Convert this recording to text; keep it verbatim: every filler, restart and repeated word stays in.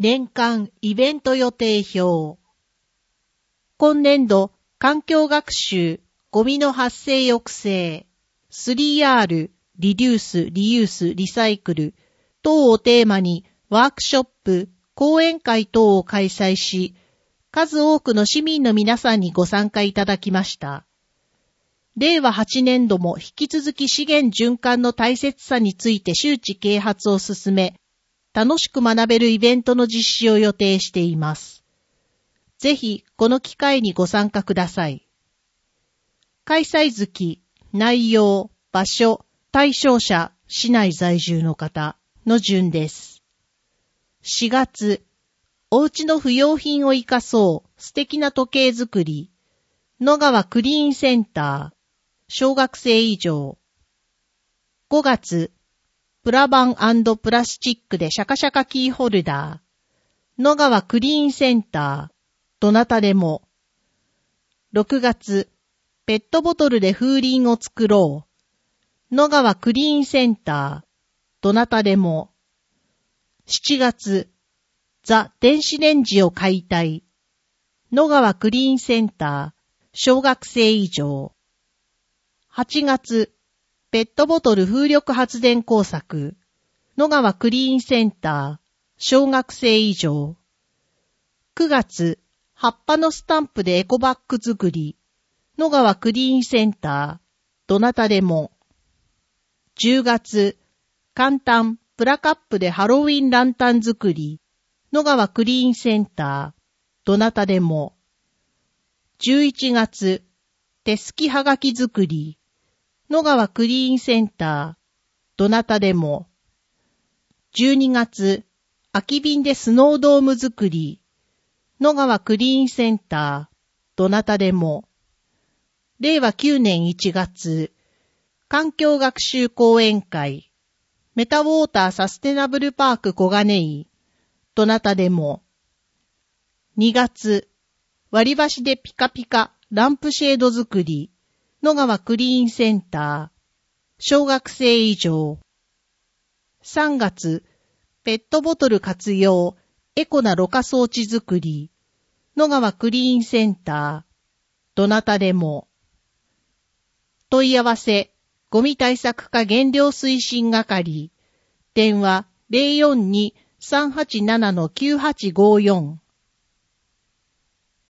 年間イベント予定表。今年度、環境学習、ゴミの発生抑制、スリーアール、リデュース、リユース、リサイクル等をテーマにワークショップ、講演会等を開催し、数多くの市民の皆さんにご参加いただきました。れいわはちねんども引き続き資源循環の大切さについて周知啓発を進め、楽しく学べるイベントの実施を予定しています。ぜひ、この機会にご参加ください。開催月、内容、場所、対象者、市内在住の方の順です。しがつ、おうちの不要品を生かそう素敵な時計作り、野川クリーンセンター、小学生以上。ごがつ、プラバン&プラスチックでシャカシャカキーホルダー、野川クリーンセンター、どなたでも。ろくがつ、ペットボトルで風鈴を作ろう、野川クリーンセンター、どなたでも。しちがつ、ザ・電子レンジを解体、野川クリーンセンター、小学生以上。はちがつ、ペットボトル風力発電工作、野川クリーンセンター、小学生以上。くがつ、葉っぱのスタンプでエコバッグ作り、野川クリーンセンター、どなたでも。じゅうがつ、簡単プラカップでハロウィンランタン作り、野川クリーンセンター、どなたでも。じゅういちがつ、手すきはがき作り、野川クリーンセンター、どなたでも。じゅうにがつ、空き瓶でスノードーム作り、野川クリーンセンター、どなたでも。れいわきゅうねんいちがつ、環境学習講演会、メタウォーターサステナブルパーク小金井、どなたでも。にがつ、割り箸でピカピカランプシェード作り、野川クリーンセンター、小学生以上。さんがつ、ペットボトル活用、エコなろ過装置作り、野川クリーンセンター、どなたでも。問い合わせ、ゴミ対策課減量推進係、電話 ゼロよんに さんはちなな きゅうはちごよん。